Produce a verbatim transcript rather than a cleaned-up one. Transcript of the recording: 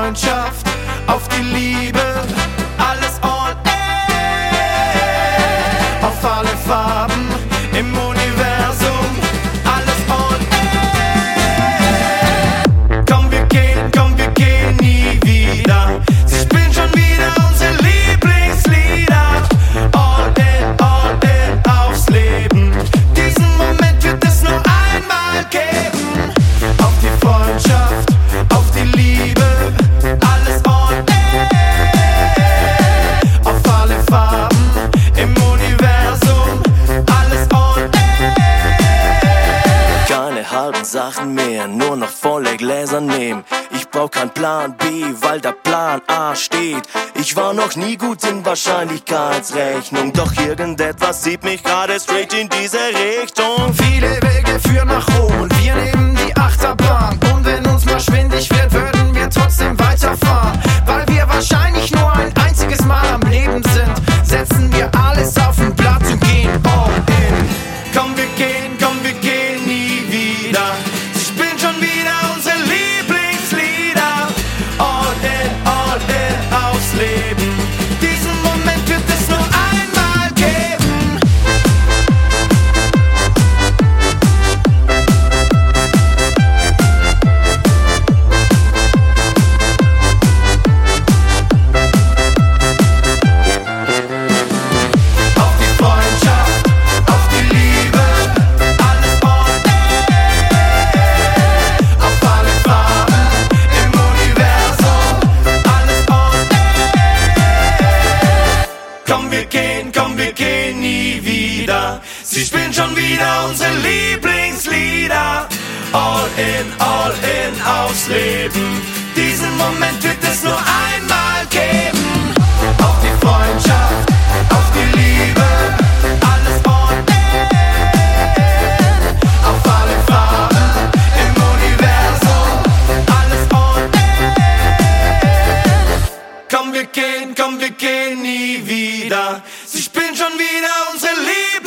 Freundschaft, auf die Liebe, alles all in. Auf alle Farben im Universum, alles all in. Komm, wir gehen, komm, wir gehen nie wieder. Sie spielen schon wieder unsere Lieblingslieder. All in, all in aufs Leben. Diesen Moment wird es nur einmal geben. Auf die Freundschaft, auf die Liebe, alles all in. Auf alle Farben im Universum, alles all in. Keine halben Sachen mehr, nur noch volle Gläser nehmen. Ich brauch keinen Plan B, weil der Plan A steht. Ich war noch nie gut in Wahrscheinlichkeitsrechnung, doch irgendetwas zieht mich gerade straight in diese Richtung. Viele Wege führen nach Rom und wir nehmen die Achterbahn. Und wenn uns mal schwindig wird, würden wir trotzdem weiterfahren. Weil wir wahrscheinlich nur ein einziges Mal am Leben sind, setzen wir alles auf den Platz und gehen all in. Komm, wir gehen, komm, wir gehen nie wieder. Sie spielen schon wieder unsere Lieblingslieder. All in, all in aufs Leben. Diesen Moment wird es nur einmal geben. Auf die Freundschaft, auf die Liebe, alles all in. Auf alle Farben im Universum, alles all in. Komm, wir gehen, komm, wir gehen nie wieder. Sie spielen schon wieder unsere Lieblingslieder. All in, all in aufs Leben. Diesen Moment wird es nur einmal geben. Auf die Freundschaft, auf die Liebe, alles all in. Auf alle Farben im Universum, alles all in. Komm, wir gehen, komm, wir gehen nie wieder. Sie spielen schon wieder unsere Liebe.